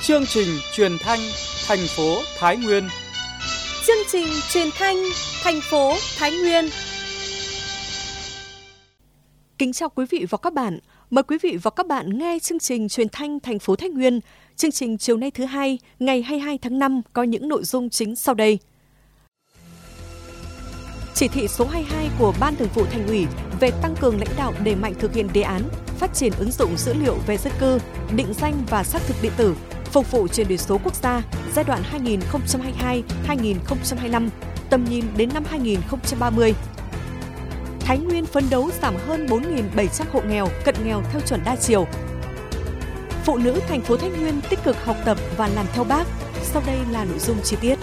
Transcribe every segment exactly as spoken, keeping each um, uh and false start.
Chương trình truyền thanh thành phố Thái Nguyên. Chương trình truyền thanh thành phố Thái Nguyên. Kính chào quý vị và các bạn. Mời quý vị và các bạn nghe chương trình truyền thanh thành phố Thái Nguyên. Chương trình chiều nay thứ hai, ngày hai mươi hai tháng năm có những nội dung chính sau đây. Chỉ thị số hai mươi hai của Ban Thường vụ Thành ủy về tăng cường lãnh đạo đẩy mạnh thực hiện đề án phát triển ứng dụng dữ liệu về dân cư, định danh và xác thực điện tử, phục vụ chuyển đổi số quốc gia giai đoạn hai nghìn không trăm hai mươi hai đến hai nghìn không trăm hai mươi lăm, tầm nhìn đến năm hai nghìn không trăm ba mươi. Thái Nguyên phấn đấu giảm hơn bốn nghìn bảy trăm hộ nghèo, cận nghèo theo chuẩn đa chiều. Phụ nữ thành phố Thái Nguyên tích cực học tập và làm theo Bác. Sau đây là nội dung chi tiết.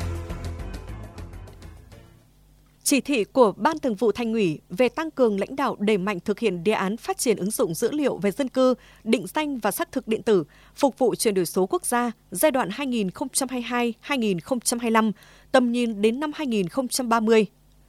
Chỉ thị của Ban Thường vụ Thành ủy về tăng cường lãnh đạo đẩy mạnh thực hiện đề án phát triển ứng dụng dữ liệu về dân cư, định danh và xác thực điện tử, phục vụ chuyển đổi số quốc gia giai đoạn hai nghìn không trăm hai mươi hai đến hai nghìn không trăm hai mươi lăm, tầm nhìn đến năm hai nghìn không trăm ba mươi.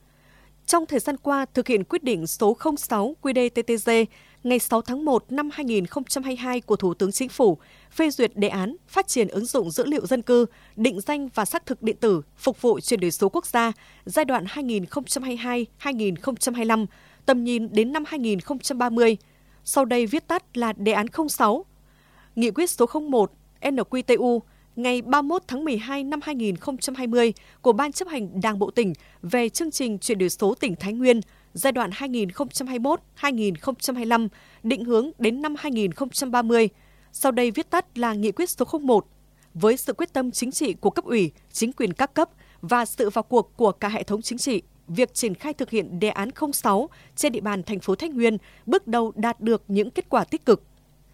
Trong thời gian qua, thực hiện quyết định số không sáu quy đê tê tê giê ngày sáu tháng một năm hai nghìn không trăm hai mươi hai của Thủ tướng Chính phủ phê duyệt đề án phát triển ứng dụng dữ liệu dân cư, định danh và xác thực điện tử, phục vụ chuyển đổi số quốc gia giai đoạn hai nghìn không trăm hai mươi hai đến hai nghìn không trăm hai mươi lăm, tầm nhìn đến năm hai nghìn không trăm ba mươi. Sau đây viết tắt là đề án không sáu. Nghị quyết số không một en quy tê u ngày ba mươi mốt tháng mười hai năm hai nghìn không trăm hai mươi của Ban chấp hành Đảng bộ tỉnh về chương trình chuyển đổi số tỉnh Thái Nguyên giai đoạn hai nghìn không trăm hai mươi mốt đến hai nghìn không trăm hai mươi lăm, định hướng đến năm hai nghìn không trăm ba mươi. Sau đây viết tắt là Nghị quyết số không một. Với sự quyết tâm chính trị của cấp ủy, chính quyền các cấp và sự vào cuộc của cả hệ thống chính trị, việc triển khai thực hiện đề án không sáu trên địa bàn thành phố Thái Nguyên bước đầu đạt được những kết quả tích cực.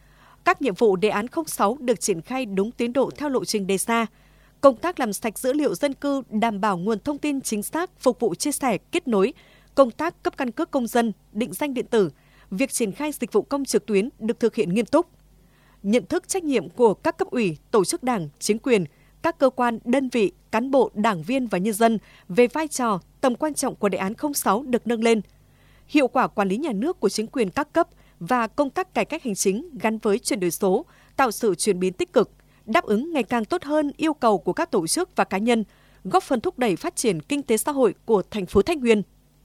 Các nhiệm vụ đề án không sáu được triển khai đúng tiến độ theo lộ trình đề ra. Công tác làm sạch dữ liệu dân cư, đảm bảo nguồn thông tin chính xác, phục vụ chia sẻ, kết nối, công tác cấp căn cước công dân, định danh điện tử, việc triển khai dịch vụ công trực tuyến được thực hiện nghiêm túc. Nhận thức trách nhiệm của các cấp ủy, tổ chức đảng, chính quyền, các cơ quan, đơn vị, cán bộ, đảng viên và nhân dân về vai trò, tầm quan trọng của đề án không sáu được nâng lên. Hiệu quả quản lý nhà nước của chính quyền các cấp và công tác cải cách hành chính gắn với chuyển đổi số tạo sự chuyển biến tích cực, đáp ứng ngày càng tốt hơn yêu cầu của các tổ chức và cá nhân, góp phần thúc đẩy phát triển kinh tế xã hội của thành phố Thái Nguyên.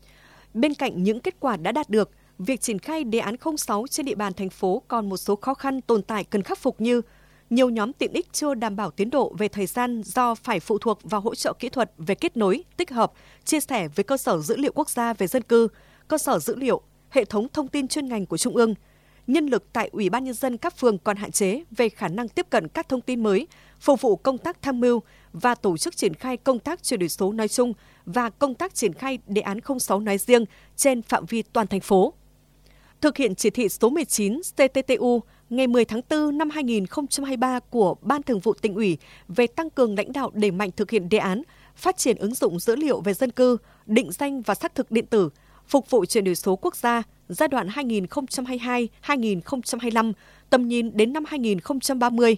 Bên cạnh những kết quả đã đạt được, việc triển khai đề án không sáu trên địa bàn thành phố còn một số khó khăn tồn tại cần khắc phục như nhiều nhóm tiện ích chưa đảm bảo tiến độ về thời gian do phải phụ thuộc vào hỗ trợ kỹ thuật về kết nối, tích hợp, chia sẻ với cơ sở dữ liệu quốc gia về dân cư, cơ sở dữ liệu, hệ thống thông tin chuyên ngành của Trung ương. Nhân lực tại Ủy ban Nhân dân các phường còn hạn chế về khả năng tiếp cận các thông tin mới, phục vụ công tác tham mưu và tổ chức triển khai công tác chuyển đổi số nói chung và công tác triển khai đề án không sáu nói riêng trên phạm vi toàn thành phố. Thực hiện chỉ thị số mười chín xê tê tê u ngày mười tháng tư năm hai nghìn không trăm hai mươi ba của Ban Thường vụ Tỉnh ủy về tăng cường lãnh đạo đẩy mạnh thực hiện đề án phát triển ứng dụng dữ liệu về dân cư, định danh và xác thực điện tử, phục vụ chuyển đổi số quốc gia giai đoạn hai nghìn không trăm hai mươi hai đến hai nghìn không trăm hai mươi lăm, tầm nhìn đến năm hai nghìn không trăm ba mươi.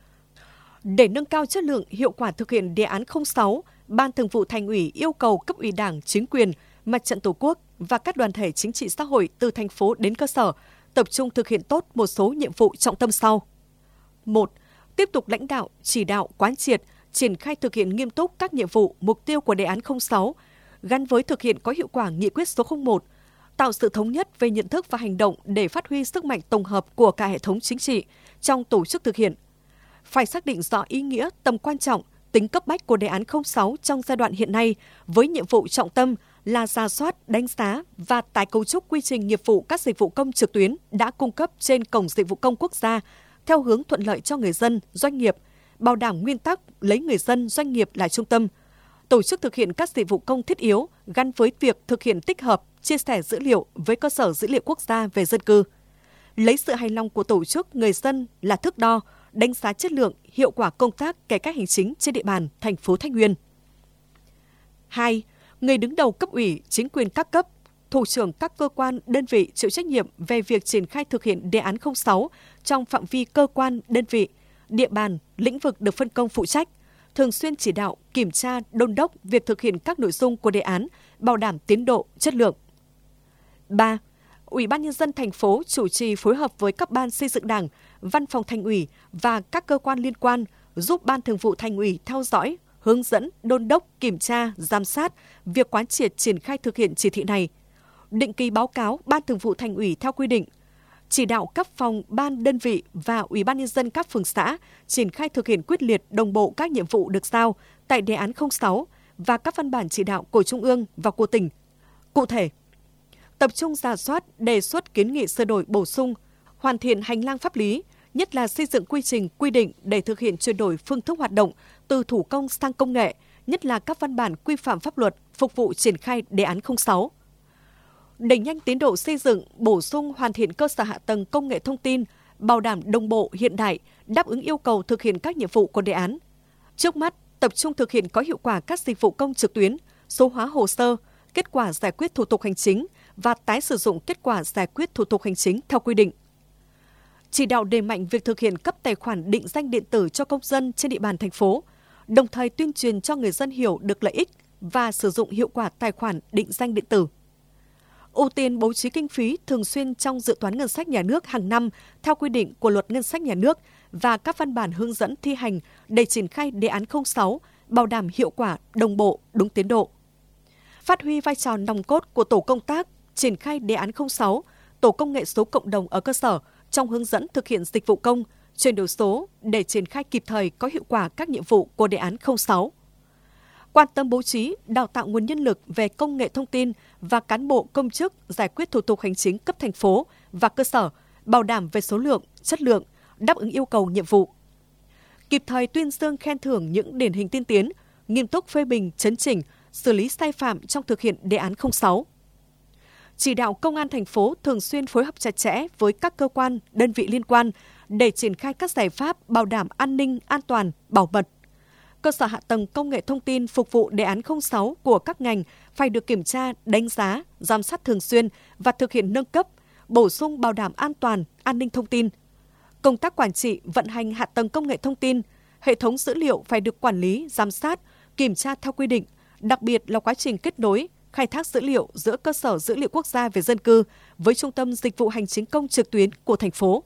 Để nâng cao chất lượng, hiệu quả thực hiện đề án không sáu, Ban Thường vụ Thành ủy yêu cầu cấp ủy Đảng, chính quyền, Mặt trận Tổ quốc và các đoàn thể chính trị xã hội từ thành phố đến cơ sở tập trung thực hiện tốt một số nhiệm vụ trọng tâm sau. một. Tiếp tục lãnh đạo, chỉ đạo, quán triệt, triển khai thực hiện nghiêm túc các nhiệm vụ, mục tiêu của đề án không sáu, gắn với thực hiện có hiệu quả nghị quyết số không một, tạo sự thống nhất về nhận thức và hành động để phát huy sức mạnh tổng hợp của cả hệ thống chính trị trong tổ chức thực hiện. Phải xác định rõ ý nghĩa, tầm quan trọng, tính cấp bách của đề án không sáu trong giai đoạn hiện nay với nhiệm vụ trọng tâm là rà soát, đánh giá và tái cấu trúc quy trình nghiệp vụ các dịch vụ công trực tuyến đã cung cấp trên Cổng Dịch vụ Công Quốc gia theo hướng thuận lợi cho người dân, doanh nghiệp, bảo đảm nguyên tắc lấy người dân, doanh nghiệp là trung tâm, tổ chức thực hiện các dịch vụ công thiết yếu gắn với việc thực hiện tích hợp, chia sẻ dữ liệu với cơ sở dữ liệu quốc gia về dân cư. Lấy sự hài lòng của tổ chức, người dân là thước đo, đánh giá chất lượng, hiệu quả công tác cải cách hành chính trên địa bàn thành phố Thái Nguyên. hai. Người đứng đầu cấp ủy, chính quyền các cấp, thủ trưởng các cơ quan, đơn vị chịu trách nhiệm về việc triển khai thực hiện đề án không sáu trong phạm vi cơ quan, đơn vị, địa bàn, lĩnh vực được phân công phụ trách, thường xuyên chỉ đạo, kiểm tra, đôn đốc việc thực hiện các nội dung của đề án, bảo đảm tiến độ, chất lượng. ba. Ủy ban Nhân dân thành phố chủ trì phối hợp với các ban xây dựng Đảng, Văn phòng Thành ủy và các cơ quan liên quan giúp Ban Thường vụ Thành ủy theo dõi, hướng dẫn, đôn đốc, kiểm tra, giám sát việc quán triệt triển khai thực hiện chỉ thị này. Định kỳ báo cáo Ban Thường vụ Thành ủy theo quy định, chỉ đạo các phòng, ban, đơn vị và Ủy ban Nhân dân các phường xã triển khai thực hiện quyết liệt đồng bộ các nhiệm vụ được giao tại đề án không sáu và các văn bản chỉ đạo của Trung ương và của tỉnh. Cụ thể, tập trung rà soát, đề xuất kiến nghị sửa đổi bổ sung, hoàn thiện hành lang pháp lý, nhất là xây dựng quy trình, quy định để thực hiện chuyển đổi phương thức hoạt động từ thủ công sang công nghệ, nhất là các văn bản quy phạm pháp luật phục vụ triển khai đề án không sáu. Đẩy nhanh tiến độ xây dựng, bổ sung hoàn thiện cơ sở hạ tầng công nghệ thông tin, bảo đảm đồng bộ, hiện đại, đáp ứng yêu cầu thực hiện các nhiệm vụ của đề án. Trước mắt, tập trung thực hiện có hiệu quả các dịch vụ công trực tuyến, số hóa hồ sơ, kết quả giải quyết thủ tục hành chính và tái sử dụng kết quả giải quyết thủ tục hành chính theo quy định. Chỉ đạo đẩy mạnh việc thực hiện cấp tài khoản định danh điện tử cho công dân trên địa bàn thành phố, đồng thời tuyên truyền cho người dân hiểu được lợi ích và sử dụng hiệu quả tài khoản định danh điện tử. Ưu tiên bố trí kinh phí thường xuyên trong dự toán ngân sách nhà nước hàng năm theo quy định của Luật Ngân sách Nhà nước và các văn bản hướng dẫn thi hành để triển khai đề án không sáu, bảo đảm hiệu quả, đồng bộ, đúng tiến độ. Phát huy vai trò nòng cốt của tổ công tác triển khai đề án không sáu, tổ công nghệ số cộng đồng ở cơ sở trong hướng dẫn thực hiện dịch vụ công, chuyển đổi số để triển khai kịp thời có hiệu quả các nhiệm vụ của đề án không sáu. Quan tâm bố trí, đào tạo nguồn nhân lực về công nghệ thông tin và cán bộ công chức giải quyết thủ tục hành chính cấp thành phố và cơ sở, bảo đảm về số lượng, chất lượng, đáp ứng yêu cầu nhiệm vụ. Kịp thời tuyên dương khen thưởng những điển hình tiên tiến, nghiêm túc phê bình, chấn chỉnh, xử lý sai phạm trong thực hiện đề án không sáu. Chỉ đạo Công an thành phố thường xuyên phối hợp chặt chẽ với các cơ quan, đơn vị liên quan để triển khai các giải pháp bảo đảm an ninh, an toàn, bảo mật. Cơ sở hạ tầng công nghệ thông tin phục vụ đề án không sáu của các ngành phải được kiểm tra, đánh giá, giám sát thường xuyên và thực hiện nâng cấp, bổ sung bảo đảm an toàn, an ninh thông tin. Công tác quản trị, vận hành hạ tầng công nghệ thông tin, hệ thống dữ liệu phải được quản lý, giám sát, kiểm tra theo quy định, đặc biệt là quá trình kết nối, khai thác dữ liệu giữa cơ sở dữ liệu quốc gia về dân cư với Trung tâm Dịch vụ Hành chính công trực tuyến của thành phố.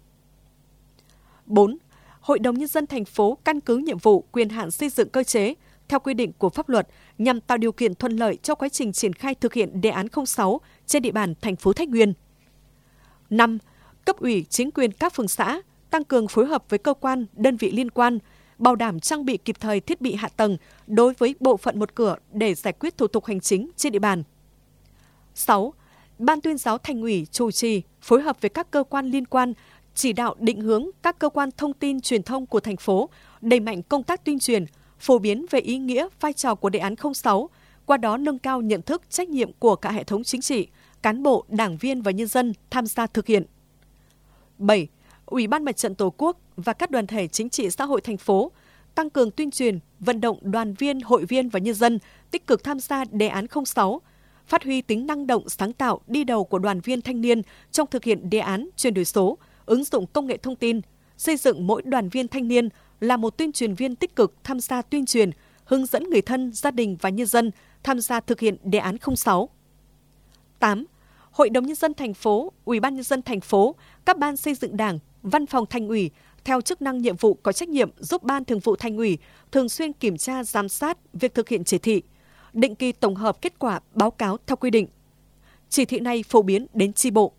bốn. Hội đồng Nhân dân thành phố căn cứ nhiệm vụ, quyền hạn xây dựng cơ chế theo quy định của pháp luật nhằm tạo điều kiện thuận lợi cho quá trình triển khai thực hiện đề án không sáu trên địa bàn thành phố Thái Nguyên. năm. Cấp ủy chính quyền các phường xã tăng cường phối hợp với cơ quan, đơn vị liên quan, bảo đảm trang bị kịp thời thiết bị hạ tầng đối với bộ phận một cửa để giải quyết thủ tục hành chính trên địa bàn. sáu. Ban tuyên giáo Thành ủy chủ trì phối hợp với các cơ quan liên quan chỉ đạo định hướng các cơ quan thông tin truyền thông của thành phố đẩy mạnh công tác tuyên truyền, phổ biến về ý nghĩa, vai trò của đề án không sáu, qua đó nâng cao nhận thức, trách nhiệm của cả hệ thống chính trị, cán bộ, đảng viên và nhân dân tham gia thực hiện. bảy. Ủy ban Mặt trận Tổ quốc và các đoàn thể chính trị xã hội thành phố tăng cường tuyên truyền, vận động đoàn viên, hội viên và nhân dân tích cực tham gia đề án không sáu, phát huy tính năng động, sáng tạo, đi đầu của đoàn viên thanh niên trong thực hiện đề án chuyển đổi số, ứng dụng công nghệ thông tin, xây dựng mỗi đoàn viên thanh niên là một tuyên truyền viên tích cực tham gia tuyên truyền, hướng dẫn người thân, gia đình và nhân dân tham gia thực hiện đề án không sáu. tám. Hội đồng Nhân dân thành phố, Ủy ban Nhân dân thành phố, các ban xây dựng Đảng, Văn phòng Thành ủy theo chức năng nhiệm vụ có trách nhiệm giúp Ban Thường vụ Thành ủy thường xuyên kiểm tra, giám sát việc thực hiện chỉ thị, định kỳ tổng hợp kết quả báo cáo theo quy định. Chỉ thị này phổ biến đến chi bộ.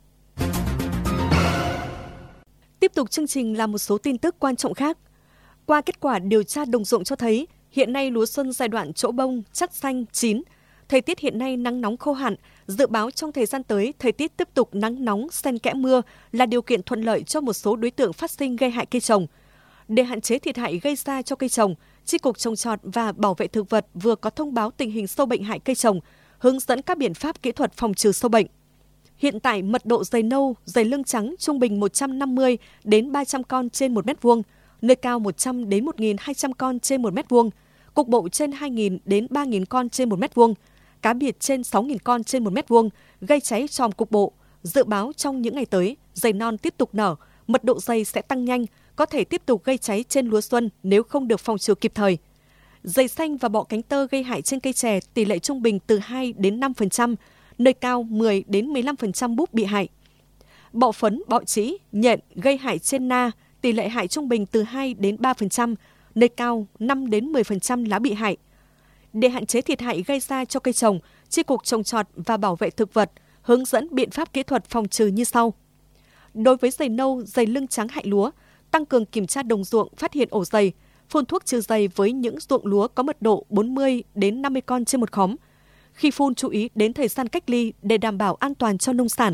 Tiếp tục chương trình là một số tin tức quan trọng khác. Qua kết quả điều tra đồng ruộng cho thấy, hiện nay lúa xuân giai đoạn trổ bông, chắc xanh, chín. Thời tiết hiện nay nắng nóng khô hạn, dự báo trong thời gian tới thời tiết tiếp tục nắng nóng xen kẽ mưa là điều kiện thuận lợi cho một số đối tượng phát sinh gây hại cây trồng. Để hạn chế thiệt hại gây ra cho cây trồng, Chi cục Trồng trọt và Bảo vệ thực vật vừa có thông báo tình hình sâu bệnh hại cây trồng, hướng dẫn các biện pháp kỹ thuật phòng trừ sâu bệnh. Hiện tại mật độ dày nâu, dày lưng trắng trung bình một trăm năm mươi đến ba trăm con trên một mét vuông, nơi cao một trăm đến một nghìn hai trăm con trên một mét vuông, cục bộ trên hai nghìn đến ba nghìn con trên một mét vuông, cá biệt trên sáu nghìn con trên một mét vuông, gây cháy tròm cục bộ. Dự báo trong những ngày tới, dày non tiếp tục nở, mật độ dày sẽ tăng nhanh, có thể tiếp tục gây cháy trên lúa xuân nếu không được phòng trừ kịp thời. Dày xanh và bọ cánh tơ gây hại trên cây chè tỷ lệ trung bình từ hai đến năm phần trăm, nơi cao mười đến mười lăm phần trăm búp bị hại. Bọ phấn, bọ trĩ, nhện gây hại trên na, tỷ lệ hại trung bình từ hai đến ba phần trăm, nơi cao năm đến mười phần trăm lá bị hại. Để hạn chế thiệt hại gây ra cho cây trồng, Chi cục Trồng trọt và Bảo vệ thực vật hướng dẫn biện pháp kỹ thuật phòng trừ như sau. Đối với dày nâu, dày lưng trắng hại lúa, tăng cường kiểm tra đồng ruộng phát hiện ổ dày, phun thuốc trừ dày với những ruộng lúa có mật độ bốn mươi đến năm mươi con trên một khóm. Khi phun chú ý đến thời gian cách ly để đảm bảo an toàn cho nông sản.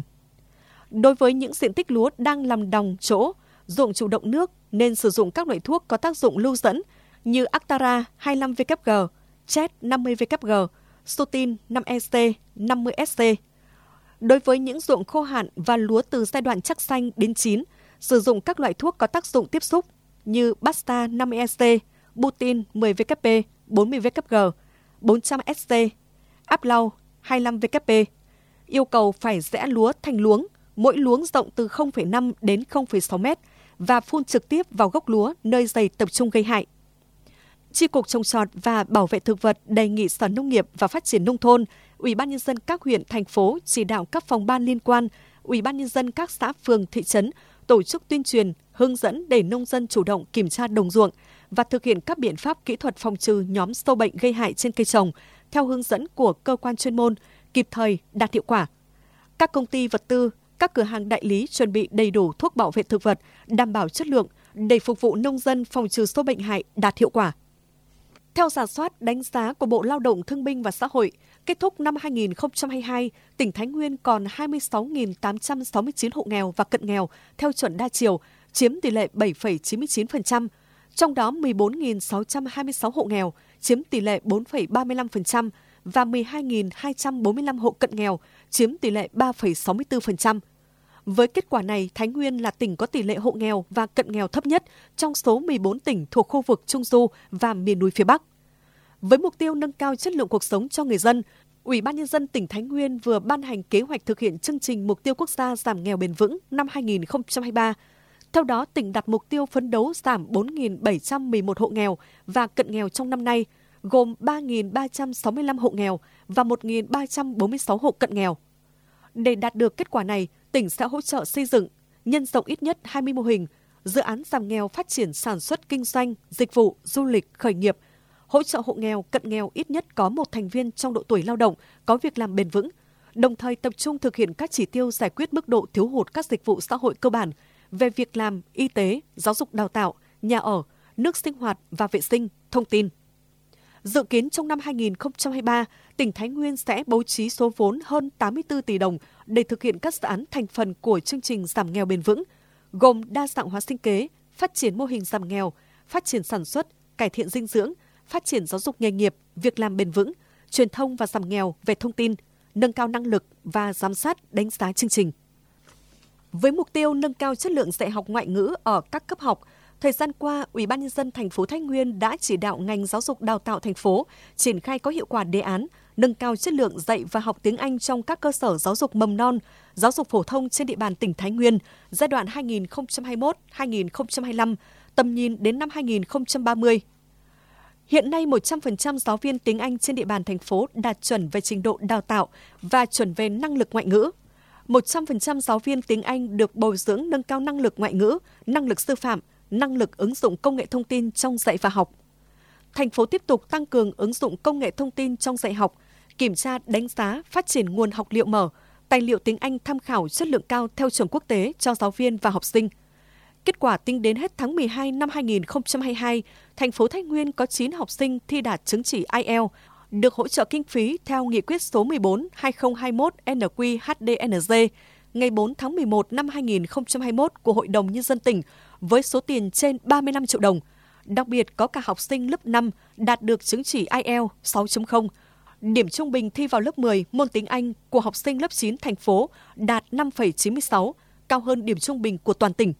Đối với những diện tích lúa đang làm đồng chỗ, ruộng chủ động nước nên sử dụng các loại thuốc có tác dụng lưu dẫn như Actara hai mươi lăm W G, Chet năm mươi W G, Sotin năm E C, năm mươi S C. Đối với những ruộng khô hạn và lúa từ giai đoạn chắc xanh đến chín, sử dụng các loại thuốc có tác dụng tiếp xúc như Basta năm mươi S C, Butin mười W P, bốn mươi W G, bốn trăm S C, Aplau hai mươi lăm W P. Yêu cầu phải giã lúa thành luống, mỗi luống rộng từ không phẩy năm đến không phẩy sáu mét và phun trực tiếp vào gốc lúa nơi dày tập trung gây hại. Chi cục Trồng trọt và Bảo vệ thực vật đề nghị Sở Nông nghiệp và Phát triển nông thôn, Ủy ban nhân dân các huyện, thành phố chỉ đạo các phòng ban liên quan, Ủy ban nhân dân các xã, phường, thị trấn tổ chức tuyên truyền, hướng dẫn để nông dân chủ động kiểm tra đồng ruộng và thực hiện các biện pháp kỹ thuật phòng trừ nhóm sâu bệnh gây hại trên cây trồng theo hướng dẫn của cơ quan chuyên môn, kịp thời, đạt hiệu quả. Các công ty vật tư, các cửa hàng đại lý chuẩn bị đầy đủ thuốc bảo vệ thực vật, đảm bảo chất lượng để phục vụ nông dân phòng trừ sâu bệnh hại đạt hiệu quả. Theo rà soát đánh giá của Bộ Lao động Thương binh và Xã hội, kết thúc năm hai nghìn không trăm hai mươi hai, tỉnh Thái Nguyên còn hai mươi sáu nghìn tám trăm sáu mươi chín hộ nghèo và cận nghèo theo chuẩn đa chiều, chiếm tỷ lệ bảy phẩy chín mươi chín phần trăm. Trong đó mười bốn nghìn sáu trăm hai mươi sáu hộ nghèo, chiếm tỷ lệ bốn phẩy ba mươi lăm phần trăm và mười hai nghìn hai trăm bốn mươi lăm hộ cận nghèo, chiếm tỷ lệ ba phẩy sáu mươi tư phần trăm. Với kết quả này, Thái Nguyên là tỉnh có tỷ lệ hộ nghèo và cận nghèo thấp nhất trong số mười bốn tỉnh thuộc khu vực Trung Du và miền núi phía Bắc. Với mục tiêu nâng cao chất lượng cuộc sống cho người dân, Ủy ban nhân dân tỉnh Thái Nguyên vừa ban hành kế hoạch thực hiện chương trình mục tiêu quốc gia giảm nghèo bền vững năm hai nghìn không trăm hai mươi ba. Theo đó, tỉnh đặt mục tiêu phấn đấu giảm bốn nghìn bảy trăm mười một hộ nghèo và cận nghèo trong năm nay, gồm ba nghìn ba trăm sáu mươi lăm hộ nghèo và một nghìn ba trăm bốn mươi sáu hộ cận nghèo. Để đạt được kết quả này, tỉnh sẽ hỗ trợ xây dựng, nhân rộng ít nhất hai mươi mô hình, dự án giảm nghèo phát triển sản xuất kinh doanh, dịch vụ, du lịch, khởi nghiệp, hỗ trợ hộ nghèo, cận nghèo ít nhất có một thành viên trong độ tuổi lao động, có việc làm bền vững, đồng thời tập trung thực hiện các chỉ tiêu giải quyết mức độ thiếu hụt các dịch vụ xã hội cơ bản về việc làm, y tế, giáo dục đào tạo, nhà ở, nước sinh hoạt và vệ sinh, thông tin. Dự kiến trong năm hai nghìn không trăm hai mươi ba, tỉnh Thái Nguyên sẽ bố trí số vốn hơn tám mươi tư tỷ đồng để thực hiện các dự án thành phần của chương trình giảm nghèo bền vững, gồm đa dạng hóa sinh kế, phát triển mô hình giảm nghèo, phát triển sản xuất, cải thiện dinh dưỡng, phát triển giáo dục nghề nghiệp, việc làm bền vững, truyền thông và giảm nghèo về thông tin, nâng cao năng lực và giám sát đánh giá chương trình. Với mục tiêu nâng cao chất lượng dạy học ngoại ngữ ở các cấp học, thời gian qua, Ủy ban nhân dân thành phố Thái Nguyên đã chỉ đạo ngành giáo dục đào tạo thành phố triển khai có hiệu quả đề án nâng cao chất lượng dạy và học tiếng Anh trong các cơ sở giáo dục mầm non, giáo dục phổ thông trên địa bàn tỉnh Thái Nguyên giai đoạn hai nghìn không trăm hai mươi mốt đến hai nghìn không trăm hai mươi lăm, tầm nhìn đến năm hai nghìn không trăm ba mươi. Hiện nay, một trăm phần trăm giáo viên tiếng Anh trên địa bàn thành phố đạt chuẩn về trình độ đào tạo và chuẩn về năng lực ngoại ngữ. một trăm phần trăm giáo viên tiếng Anh được bồi dưỡng nâng cao năng lực ngoại ngữ, năng lực sư phạm, năng lực ứng dụng công nghệ thông tin trong dạy và học. Thành phố tiếp tục tăng cường ứng dụng công nghệ thông tin trong dạy học, kiểm tra, đánh giá, phát triển nguồn học liệu mở, tài liệu tiếng Anh tham khảo chất lượng cao theo chuẩn quốc tế cho giáo viên và học sinh. Kết quả tính đến hết tháng mười hai năm hai nghìn không trăm hai mươi hai, thành phố Thái Nguyên có chín học sinh thi đạt chứng chỉ ai eo, được hỗ trợ kinh phí theo nghị quyết số mười bốn trên hai nghìn không trăm hai mươi mốt N Q H D N G ngày bốn tháng mười một năm hai nghìn không trăm hai mươi mốt của Hội đồng Nhân dân tỉnh với số tiền trên ba mươi lăm triệu đồng. Đặc biệt có cả học sinh lớp năm đạt được chứng chỉ ai eo sáu chấm không. Điểm trung bình thi vào lớp mười môn tiếng Anh của học sinh lớp chín thành phố đạt năm phẩy chín mươi sáu, cao hơn điểm trung bình của toàn tỉnh.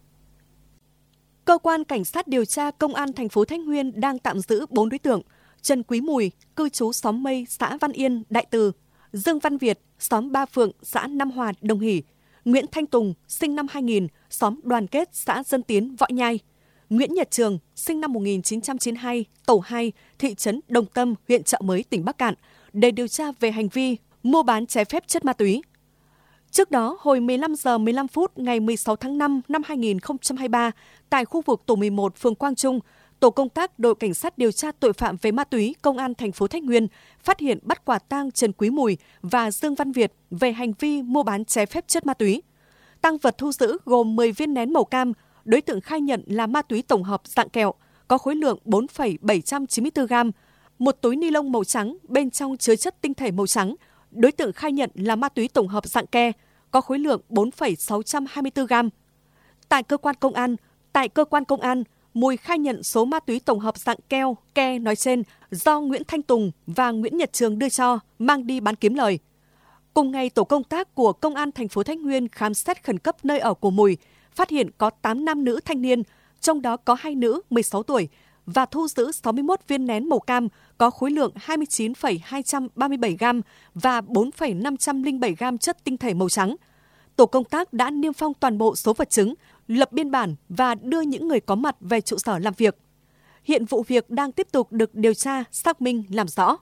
Cơ quan Cảnh sát điều tra Công an thành phố Thái Nguyên đang tạm giữ bốn đối tượng: Trần Quý Mùi, cư trú xóm Mây, xã Văn Yên, Đại Từ; Dương Văn Việt, xóm Ba Phượng, xã Nam Hòa, Đồng Hỷ; Nguyễn Thanh Tùng, sinh năm hai nghìn, xóm Đoàn Kết, xã Dân Tiến, Võ Nhai; Nguyễn Nhật Trường, sinh năm một nghìn chín trăm chín mươi hai, tổ hai, thị trấn Đồng Tâm, huyện Chợ Mới, tỉnh Bắc Kạn, để điều tra về hành vi mua bán trái phép chất ma túy. Trước đó, hồi mười lăm giờ mười lăm phút ngày mười sáu tháng năm năm hai nghìn không trăm hai mươi ba, tại khu vực tổ mười một phường Quang Trung, tổ công tác đội cảnh sát điều tra tội phạm về ma túy công an thành phố Thái Nguyên phát hiện bắt quả tang Trần Quý Mùi và Dương Văn Việt về hành vi mua bán trái phép chất ma túy. Tang vật thu giữ gồm mười viên nén màu cam, đối tượng khai nhận là ma túy tổng hợp dạng kẹo, có khối lượng bốn phẩy bảy trăm chín mươi tư gam, một túi ni lông màu trắng bên trong chứa chất tinh thể màu trắng, đối tượng khai nhận là ma túy tổng hợp dạng ke, có khối lượng bốn phẩy sáu trăm hai mươi tư gam. Tại cơ quan công an, tại cơ quan công an, Mùi khai nhận số ma túy tổng hợp dạng keo, ke nói trên do Nguyễn Thanh Tùng và Nguyễn Nhật Trường đưa cho, mang đi bán kiếm lời. Cùng ngày, tổ công tác của Công an thành phố Thái Nguyên khám xét khẩn cấp nơi ở của Mùi, phát hiện có tám nam nữ thanh niên, trong đó có hai nữ mười sáu tuổi, và thu giữ sáu mươi mốt viên nén màu cam có khối lượng hai mươi chín phẩy hai trăm ba mươi bảy gam và bốn phẩy năm trăm lẻ bảy gam chất tinh thể màu trắng. Tổ công tác đã niêm phong toàn bộ số vật chứng, lập biên bản và đưa những người có mặt về trụ sở làm việc. Hiện vụ việc đang tiếp tục được điều tra, xác minh, làm rõ.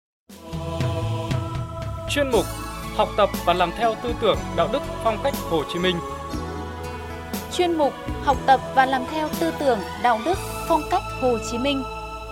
Chuyên mục Học tập và làm theo tư tưởng đạo đức phong cách Hồ Chí Minh. Chuyên mục Học tập và làm theo tư tưởng đạo đức phong cách Hồ Chí Minh.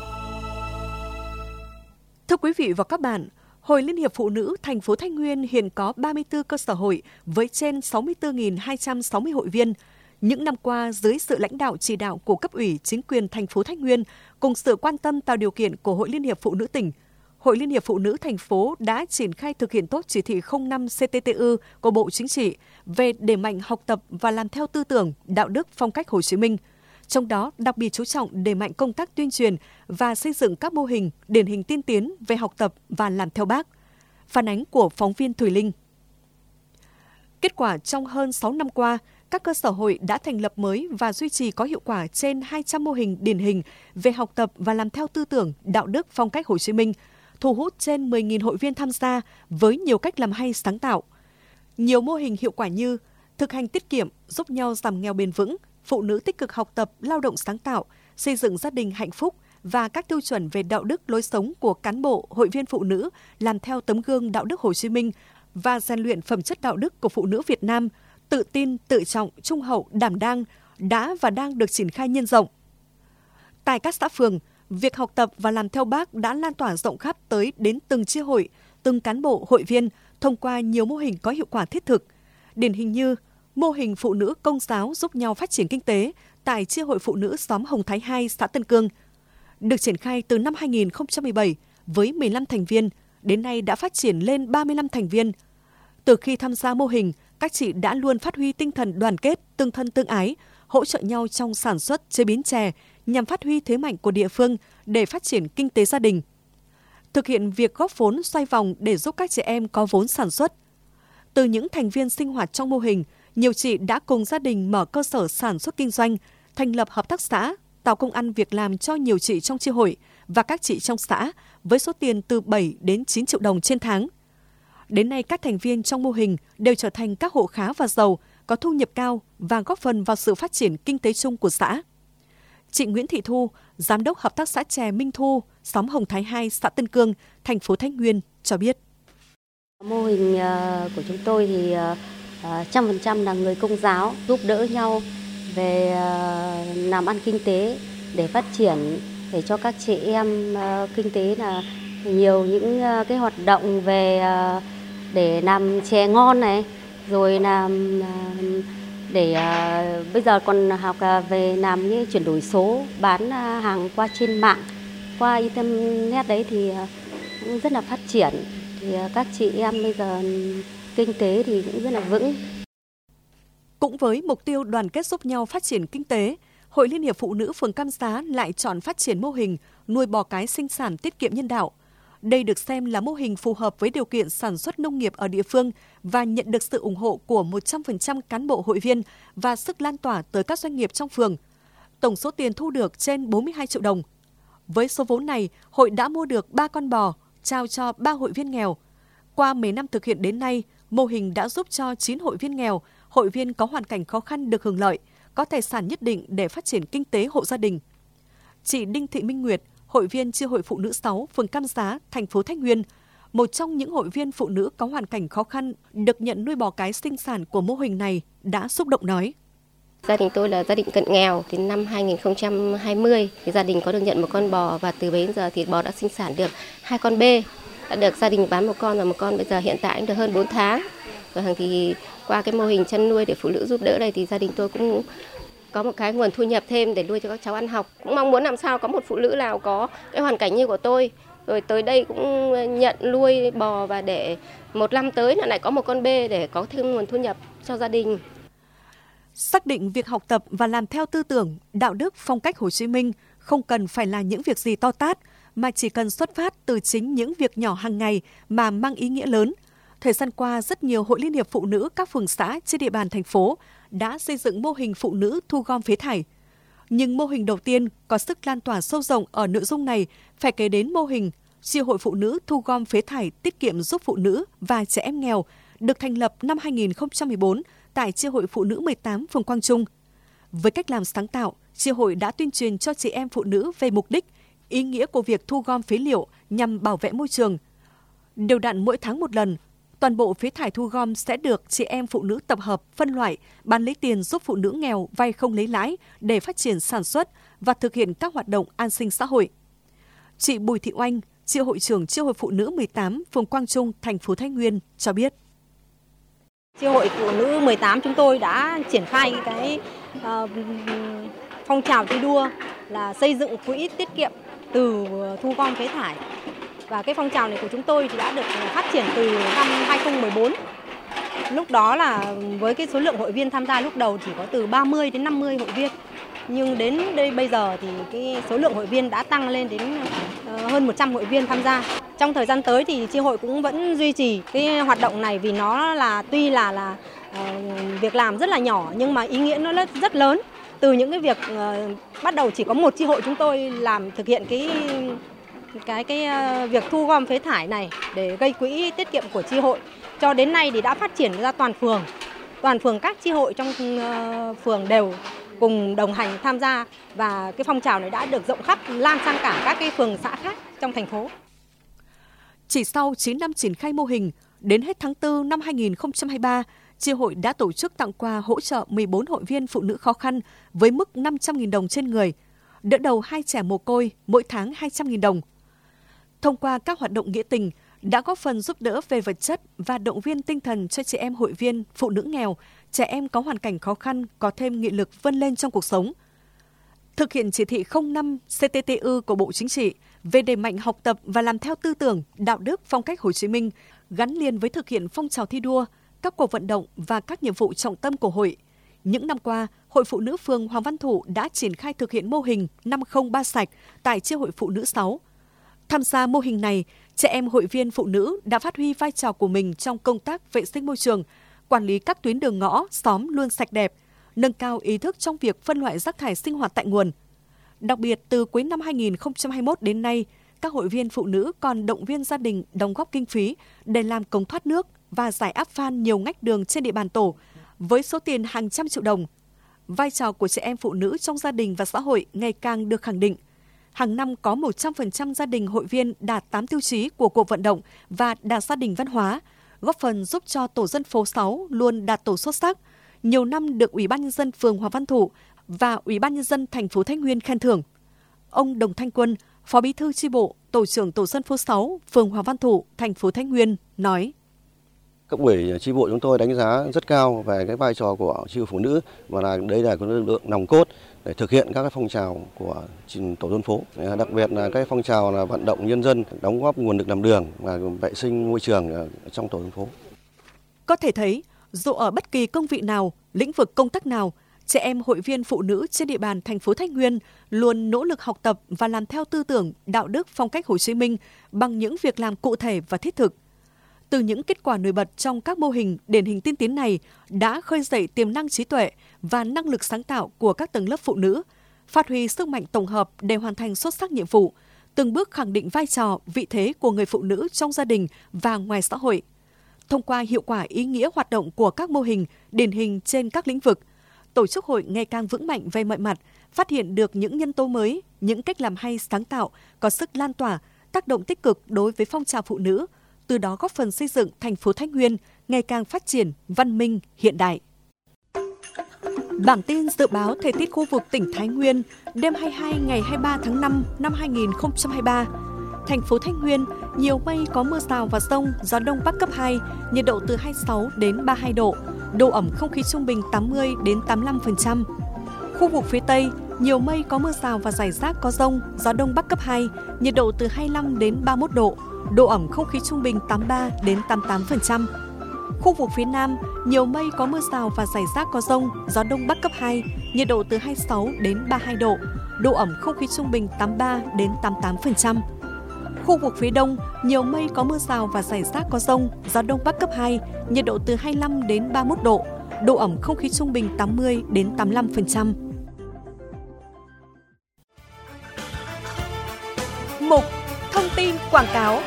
Thưa quý vị và các bạn, Hội Liên hiệp Phụ nữ thành phố Thái Nguyên hiện có ba mươi tư cơ sở hội với trên sáu mươi tư nghìn hai trăm sáu mươi hội viên. Những năm qua, dưới sự lãnh đạo chỉ đạo của cấp ủy chính quyền thành phố Thái Nguyên cùng sự quan tâm tạo điều kiện của Hội Liên hiệp Phụ nữ tỉnh, Hội Liên hiệp Phụ nữ thành phố đã triển khai thực hiện tốt chỉ thị không năm C T T U của Bộ Chính trị về đẩy mạnh học tập và làm theo tư tưởng, đạo đức phong cách Hồ Chí Minh. Trong đó, đặc biệt chú trọng đẩy mạnh công tác tuyên truyền và xây dựng các mô hình, điển hình tiên tiến về học tập và làm theo Bác. Phản ánh của phóng viên Thùy Linh. Kết quả trong hơn sáu năm qua, các cơ sở hội đã thành lập mới và duy trì có hiệu quả trên hai trăm mô hình điển hình về học tập và làm theo tư tưởng, đạo đức phong cách Hồ Chí Minh, thu hút trên mười nghìn hội viên tham gia với nhiều cách làm hay sáng tạo. Nhiều mô hình hiệu quả như thực hành tiết kiệm giúp nhau giảm nghèo bền vững, phụ nữ tích cực học tập, lao động sáng tạo, xây dựng gia đình hạnh phúc và các tiêu chuẩn về đạo đức lối sống của cán bộ, hội viên phụ nữ làm theo tấm gương đạo đức Hồ Chí Minh và rèn luyện phẩm chất đạo đức của phụ nữ Việt Nam, tự tin, tự trọng, trung hậu, đảm đang đã và đang được triển khai nhân rộng. Tại các xã phường, việc học tập và làm theo Bác đã lan tỏa rộng khắp tới đến từng chi hội, từng cán bộ, hội viên thông qua nhiều mô hình có hiệu quả thiết thực. Điển hình như mô hình phụ nữ công giáo giúp nhau phát triển kinh tế tại chi hội phụ nữ xóm Hồng Thái hai, xã Tân Cương. Được triển khai từ năm hai nghìn không trăm mười bảy với mười lăm thành viên, đến nay đã phát triển lên ba mươi lăm thành viên. Từ khi tham gia mô hình, các chị đã luôn phát huy tinh thần đoàn kết, tương thân tương ái, hỗ trợ nhau trong sản xuất, chế biến chè nhằm phát huy thế mạnh của địa phương để phát triển kinh tế gia đình. Thực hiện việc góp vốn xoay vòng để giúp các chị em có vốn sản xuất. Từ những thành viên sinh hoạt trong mô hình, nhiều chị đã cùng gia đình mở cơ sở sản xuất kinh doanh, thành lập hợp tác xã, tạo công ăn việc làm cho nhiều chị trong chi hội và các chị trong xã với số tiền từ bảy đến chín triệu đồng trên tháng. Đến nay, các thành viên trong mô hình đều trở thành các hộ khá và giàu, có thu nhập cao và góp phần vào sự phát triển kinh tế chung của xã. Chị Nguyễn Thị Thu, Giám đốc Hợp tác xã chè Minh Thu, xóm Hồng Thái hai, xã Tân Cương, thành phố Thái Nguyên cho biết. Mô hình của chúng tôi thì trăm phần trăm là người Công giáo, giúp đỡ nhau về làm ăn kinh tế để phát triển, để cho các chị em kinh tế là nhiều những cái hoạt động về để làm chè ngon này, rồi làm để uh, bây giờ còn học uh, về làm như chuyển đổi số, bán uh, hàng qua trên mạng, qua internet đấy thì uh, cũng rất là phát triển. Thì uh, các chị em bây giờ kinh tế thì cũng rất là vững. Cũng với mục tiêu đoàn kết giúp nhau phát triển kinh tế, Hội Liên hiệp Phụ nữ phường Cam Giá lại chọn phát triển mô hình nuôi bò cái sinh sản tiết kiệm nhân đạo. Đây được xem là mô hình phù hợp với điều kiện sản xuất nông nghiệp ở địa phương và nhận được sự ủng hộ của một trăm phần trăm cán bộ hội viên và sức lan tỏa tới các doanh nghiệp trong phường. Tổng số tiền thu được trên bốn mươi hai triệu đồng. Với số vốn này, hội đã mua được ba con bò, trao cho ba hội viên nghèo. Qua mấy năm thực hiện đến nay, mô hình đã giúp cho chín hội viên nghèo, hội viên có hoàn cảnh khó khăn được hưởng lợi, có tài sản nhất định để phát triển kinh tế hộ gia đình. Chị Đinh Thị Minh Nguyệt, hội viên chi hội phụ nữ sáu, phường Cam Giá, thành phố Thái Nguyên, một trong những hội viên phụ nữ có hoàn cảnh khó khăn được nhận nuôi bò cái sinh sản của mô hình này đã xúc động nói. Gia đình tôi là gia đình cận nghèo, đến năm hai nghìn không trăm hai mươi thì gia đình có được nhận một con bò và từ bấy giờ thì bò đã sinh sản được hai con bê, đã được gia đình bán một con và một con bây giờ hiện tại cũng được hơn bốn tháng. Và thì qua cái mô hình chăn nuôi để phụ nữ giúp đỡ này thì gia đình tôi cũng có một cái nguồn thu nhập thêm để nuôi cho các cháu ăn học. Cũng mong muốn làm sao có một phụ nữ nào có cái hoàn cảnh như của tôi, rồi tới đây cũng nhận nuôi bò và để một năm tới lại có một con bê để có thêm nguồn thu nhập cho gia đình. Xác định việc học tập và làm theo tư tưởng, đạo đức, phong cách Hồ Chí Minh không cần phải là những việc gì to tát, mà chỉ cần xuất phát từ chính những việc nhỏ hàng ngày mà mang ý nghĩa lớn. Thời gian qua, rất nhiều hội liên hiệp phụ nữ các phường xã trên địa bàn thành phố đã xây dựng mô hình phụ nữ thu gom phế thải. Nhưng mô hình đầu tiên có sức lan tỏa sâu rộng ở nội dung này phải kể đến mô hình Chi hội phụ nữ thu gom phế thải tiết kiệm giúp phụ nữ và trẻ em nghèo được thành lập năm hai nghìn không trăm mười bốn tại Chi hội phụ nữ mười tám phường Quang Trung. Với cách làm sáng tạo, Chi hội đã tuyên truyền cho chị em phụ nữ về mục đích, ý nghĩa của việc thu gom phế liệu nhằm bảo vệ môi trường. Đều đặn mỗi tháng một lần, toàn bộ phế thải thu gom sẽ được chị em phụ nữ tập hợp, phân loại, bán lấy tiền giúp phụ nữ nghèo vay không lấy lãi để phát triển sản xuất và thực hiện các hoạt động an sinh xã hội. Chị Bùi Thị Oanh, Chi hội trưởng Chi hội phụ nữ mười tám phường Quang Trung, thành phố Thái Nguyên cho biết. Chi hội phụ nữ mười tám chúng tôi đã triển khai cái uh, phong trào thi đua là xây dựng quỹ tiết kiệm từ thu gom phế thải. Và cái phong trào này của chúng tôi thì đã được phát triển từ năm hai nghìn không trăm mười bốn. Lúc đó là với cái số lượng hội viên tham gia lúc đầu chỉ có từ ba mươi đến năm mươi hội viên. Nhưng đến đây bây giờ thì cái số lượng hội viên đã tăng lên đến hơn một trăm hội viên tham gia. Trong thời gian tới thì chi hội cũng vẫn duy trì cái hoạt động này vì nó là tuy là là uh, việc làm rất là nhỏ nhưng mà ý nghĩa nó rất, rất lớn. Từ những cái việc uh, bắt đầu chỉ có một chi hội chúng tôi làm thực hiện cái cái cái uh, việc thu gom phế thải này để gây quỹ tiết kiệm của chi hội, cho đến nay thì đã phát triển ra toàn phường. Toàn phường các chi hội trong uh, phường đều cùng đồng hành tham gia và cái phong trào này đã được rộng khắp lan sang cả các cái phường xã khác trong thành phố. Chỉ sau chín năm triển khai mô hình, đến hết tháng tư năm hai nghìn không trăm hai mươi ba, chi hội đã tổ chức tặng quà hỗ trợ mười bốn hội viên phụ nữ khó khăn với mức năm trăm nghìn đồng trên người, đỡ đầu hai trẻ mồ côi mỗi tháng hai trăm nghìn đồng. Thông qua các hoạt động nghĩa tình đã góp phần giúp đỡ về vật chất và động viên tinh thần cho chị em hội viên phụ nữ nghèo, trẻ em có hoàn cảnh khó khăn có thêm nghị lực vươn lên trong cuộc sống. Thực hiện chỉ thị không năm C T T U của Bộ Chính trị về đẩy mạnh học tập và làm theo tư tưởng, đạo đức, phong cách Hồ Chí Minh, gắn liền với thực hiện phong trào thi đua, các cuộc vận động và các nhiệm vụ trọng tâm của hội. Những năm qua, Hội Phụ nữ phường Hoàng Văn Thụ đã triển khai thực hiện mô hình năm không ba sạch tại Chi hội Phụ nữ sáu. Tham gia mô hình này, trẻ em hội viên phụ nữ đã phát huy vai trò của mình trong công tác vệ sinh môi trường, quản lý các tuyến đường ngõ, xóm luôn sạch đẹp, nâng cao ý thức trong việc phân loại rác thải sinh hoạt tại nguồn. Đặc biệt, từ cuối năm hai nghìn không trăm hai mươi mốt đến nay, các hội viên phụ nữ còn động viên gia đình đóng góp kinh phí để làm cống thoát nước và giải áp phan nhiều ngách đường trên địa bàn tổ, với số tiền hàng trăm triệu đồng. Vai trò của trẻ em phụ nữ trong gia đình và xã hội ngày càng được khẳng định. Hàng năm có một trăm phần trăm gia đình hội viên đạt tám tiêu chí của cuộc vận động và đạt gia đình văn hóa, góp phần giúp cho tổ dân phố sáu luôn đạt tổ xuất sắc, nhiều năm được Ủy ban nhân dân phường Hoàng Văn Thụ và Ủy ban nhân dân thành phố Thái Nguyên khen thưởng. Ông Đồng Thanh Quân, Phó Bí thư chi bộ, Tổ trưởng tổ dân phố sáu, phường Hoàng Văn Thụ, thành phố Thái Nguyên nói: Cấp ủy chi bộ chúng tôi đánh giá rất cao về cái vai trò của chi hội phụ nữ và là đây là cái lực lượng nòng cốt để thực hiện các cái phong trào của tổ dân phố. Đặc biệt là cái phong trào là vận động nhân dân đóng góp nguồn lực làm đường và vệ sinh môi trường trong tổ dân phố. Có thể thấy, dù ở bất kỳ công vị nào, lĩnh vực công tác nào, trẻ em hội viên phụ nữ trên địa bàn thành phố Thái Nguyên luôn nỗ lực học tập và làm theo tư tưởng, đạo đức, phong cách Hồ Chí Minh bằng những việc làm cụ thể và thiết thực. Từ những kết quả nổi bật trong các mô hình điển hình tiên tiến này đã khơi dậy tiềm năng trí tuệ và năng lực sáng tạo của các tầng lớp phụ nữ, phát huy sức mạnh tổng hợp để hoàn thành xuất sắc nhiệm vụ, từng bước khẳng định vai trò, vị thế của người phụ nữ trong gia đình và ngoài xã hội. Thông qua hiệu quả ý nghĩa hoạt động của các mô hình điển hình trên các lĩnh vực, tổ chức hội ngày càng vững mạnh về mọi mặt, phát hiện được những nhân tố mới, những cách làm hay sáng tạo, có sức lan tỏa, tác động tích cực đối với phong trào phụ nữ, từ đó góp phần xây dựng thành phố Thái Nguyên ngày càng phát triển, văn minh, hiện đại. Bản tin dự báo thời tiết khu vực tỉnh Thái Nguyên đêm hai mươi hai ngày hai mươi ba tháng năm năm hai nghìn không trăm hai mươi ba. Thành phố Thái Nguyên nhiều mây, có mưa rào và dông, gió đông bắc cấp hai, nhiệt độ từ hai mươi sáu đến ba mươi hai độ, độ ẩm không khí trung bình tám mươi đến tám mươi lăm phần trăm. Khu vực phía Tây nhiều mây, có mưa rào và rải rác có dông, gió đông bắc cấp hai, nhiệt độ từ hai mươi lăm đến ba mươi mốt độ, độ ẩm không khí trung bình tám mươi ba đến tám mươi tám phần trăm. Khu vực phía Nam nhiều mây, có mưa rào và rải rác có dông, gió đông bắc cấp hai, nhiệt độ từ hai mươi sáu đến ba mươi hai độ, độ ẩm không khí trung bình tám mươi ba đến tám mươi tám phần trăm. Khu vực phía Đông nhiều mây, có mưa rào và rải rác có dông, gió đông bắc cấp hai, nhiệt độ từ hai mươi lăm đến ba mươi mốt độ, độ ẩm không khí trung bình tám mươi đến tám mươi lăm phần trăm. Mục thông tin quảng cáo.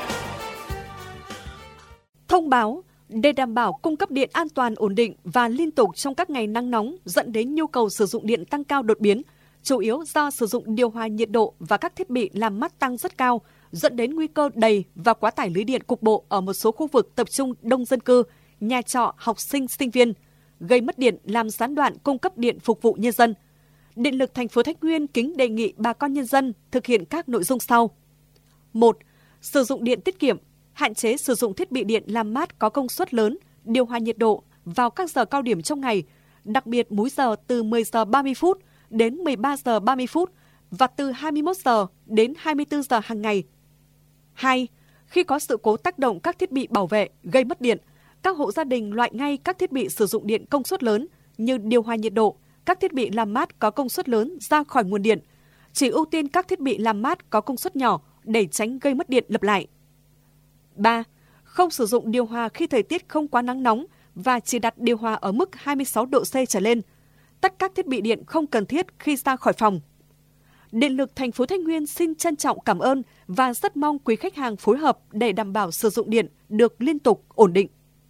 Thông báo để đảm bảo cung cấp điện an toàn, ổn định và liên tục trong các ngày nắng nóng dẫn đến nhu cầu sử dụng điện tăng cao đột biến, chủ yếu do sử dụng điều hòa nhiệt độ và các thiết bị làm mát tăng rất cao, dẫn đến nguy cơ đầy và quá tải lưới điện cục bộ ở một số khu vực tập trung đông dân cư, nhà trọ, học sinh, sinh viên, gây mất điện, làm gián đoạn cung cấp điện phục vụ nhân dân. Điện lực thành phố Thái Nguyên kính đề nghị bà con nhân dân thực hiện các nội dung sau. một. Sử dụng điện tiết kiệm, hạn chế sử dụng thiết bị điện làm mát có công suất lớn, điều hòa nhiệt độ vào các giờ cao điểm trong ngày, đặc biệt múi giờ từ mười giờ ba mươi phút đến mười ba giờ ba mươi phút và từ hai mươi mốt giờ đến hai mươi tư giờ hàng ngày. hai. Khi có sự cố tác động các thiết bị bảo vệ gây mất điện, các hộ gia đình loại ngay các thiết bị sử dụng điện công suất lớn như điều hòa nhiệt độ, các thiết bị làm mát có công suất lớn ra khỏi nguồn điện. Chỉ ưu tiên các thiết bị làm mát có công suất nhỏ để tránh gây mất điện lặp lại. ba. Không sử dụng điều hòa khi thời tiết không quá nắng nóng và chỉ đặt điều hòa ở mức hai mươi sáu độ C trở lên. Tắt các thiết bị điện không cần thiết khi ra khỏi phòng. Điện lực thành phố Thái Nguyên xin trân trọng cảm ơn và rất mong quý khách hàng phối hợp để đảm bảo sử dụng điện được liên tục, ổn định.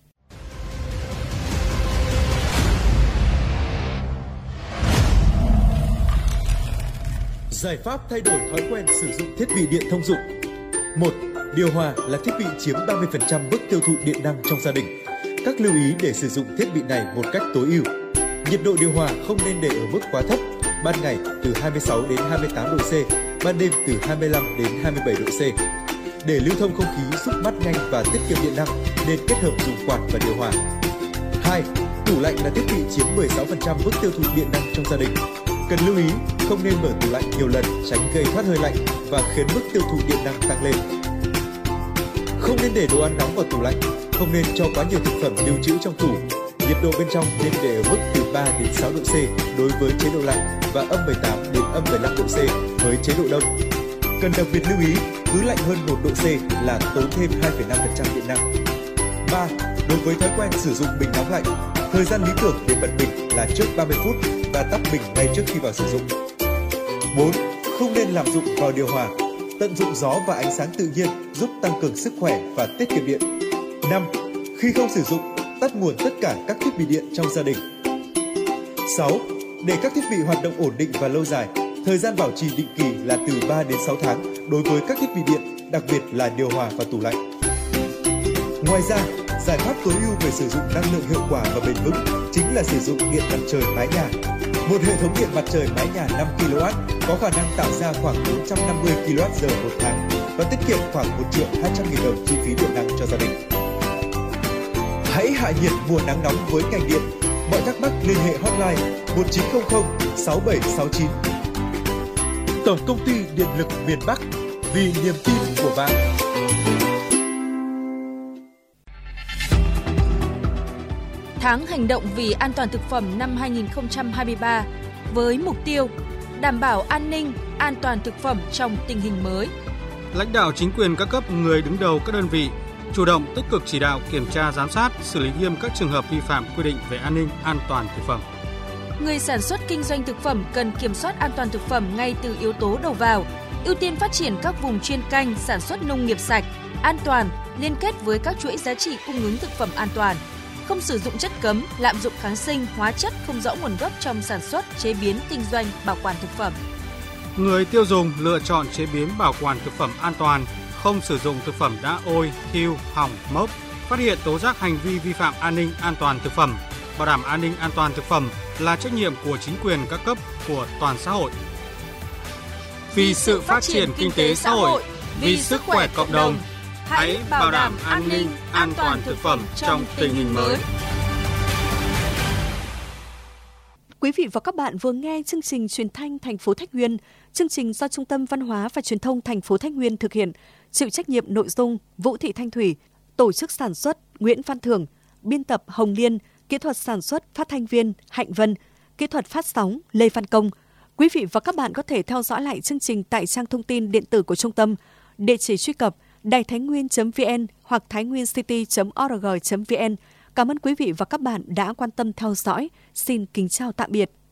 Giải pháp thay đổi thói quen sử dụng thiết bị điện thông dụng. một. Điều hòa là thiết bị chiếm ba mươi phần trăm mức tiêu thụ điện năng trong gia đình. Các lưu ý để sử dụng thiết bị này một cách tối ưu. Nhiệt độ điều hòa không nên để ở mức quá thấp. Ban ngày từ hai mươi sáu đến hai mươi tám độ C, ban đêm từ hai mươi lăm đến hai mươi bảy độ C. Để lưu thông không khí giúp mát nhanh và tiết kiệm điện năng, nên kết hợp dùng quạt và điều hòa. hai. Tủ lạnh là thiết bị chiếm mười sáu phần trăm mức tiêu thụ điện năng trong gia đình. Cần lưu ý không nên mở tủ lạnh nhiều lần, tránh gây thoát hơi lạnh và khiến mức tiêu thụ điện năng tăng lên. Không nên để đồ ăn nóng vào tủ lạnh, không nên cho quá nhiều thực phẩm lưu trữ trong tủ. Nhiệt độ bên trong nên để ở mức từ ba đến sáu độ C đối với chế độ lạnh và âm mười tám đến âm mười lăm độ C với chế độ đông. Cần đặc biệt lưu ý, cứ lạnh hơn một độ C là tốn thêm hai phẩy năm phần trăm điện năng. ba. Đối với thói quen sử dụng bình nóng lạnh, thời gian lý tưởng để bật bình là trước ba mươi phút và tắt bình ngay trước khi vào sử dụng. bốn. Không nên lạm dụng vào điều hòa. Tận dụng gió và ánh sáng tự nhiên giúp tăng cường sức khỏe và tiết kiệm điện. năm. Khi không sử dụng, tắt nguồn tất cả các thiết bị điện trong gia đình. sáu. Để các thiết bị hoạt động ổn định và lâu dài, thời gian bảo trì định kỳ là từ ba đến sáu tháng đối với các thiết bị điện, đặc biệt là điều hòa và tủ lạnh. Ngoài ra, giải pháp tối ưu về sử dụng năng lượng hiệu quả và bền vững chính là sử dụng điện mặt trời mái nhà. Một hệ thống điện mặt trời mái nhà năm ki lô oát có khả năng tạo ra khoảng bốn trăm năm mươi ki lô oát giờ một tháng và tiết kiệm khoảng một triệu hai trăm nghìn đồng chi phí điện năng cho gia đình. Hãy hạ nhiệt mùa nắng nóng với ngành điện. Mọi thắc mắc liên hệ hotline một chín không không sáu bảy sáu chín. Tổng công ty Điện lực miền Bắc, vì niềm tin của bạn. Tháng hành động vì an toàn thực phẩm năm hai nghìn không trăm hai mươi ba với mục tiêu đảm bảo an ninh, an toàn thực phẩm trong tình hình mới. Lãnh đạo chính quyền các cấp, người đứng đầu các đơn vị chủ động tích cực chỉ đạo, kiểm tra, giám sát, xử lý nghiêm các trường hợp vi phạm quy định về an ninh, an toàn thực phẩm. Người sản xuất kinh doanh thực phẩm cần kiểm soát an toàn thực phẩm ngay từ yếu tố đầu vào, ưu tiên phát triển các vùng chuyên canh, sản xuất nông nghiệp sạch, an toàn, liên kết với các chuỗi giá trị cung ứng thực phẩm an toàn. Không sử dụng chất cấm, lạm dụng kháng sinh, hóa chất không rõ nguồn gốc trong sản xuất, chế biến, kinh doanh, bảo quản thực phẩm. Người tiêu dùng lựa chọn chế biến, bảo quản thực phẩm an toàn, không sử dụng thực phẩm đã ôi, thiêu, hỏng, mốc, phát hiện tố giác hành vi vi phạm an ninh an toàn thực phẩm. Bảo đảm an ninh an toàn thực phẩm là trách nhiệm của chính quyền các cấp, của toàn xã hội. Vì sự phát triển kinh tế xã hội, vì sức khỏe cộng đồng, hãy bảo đảm an ninh an toàn thực phẩm trong tình hình mới. Quý vị và các bạn vừa nghe chương trình truyền thanh thành phố Thái Nguyên. Chương trình do Trung tâm Văn hóa và Truyền thông thành phố Thái Nguyên thực hiện, chịu trách nhiệm nội dung Vũ Thị Thanh Thủy, tổ chức sản xuất Nguyễn Văn Thường, biên tập Hồng Liên, kỹ thuật sản xuất phát thanh viên Hạnh Vân, kỹ thuật phát sóng Lê Văn Công. Quý vị và các bạn có thể theo dõi lại chương trình tại trang thông tin điện tử của trung tâm, địa chỉ truy cập đài thái nguyên chấm vn hoặc thainguincity chấm org chấm vn. Cảm ơn quý vị và các bạn đã quan tâm theo dõi. Xin kính chào tạm biệt.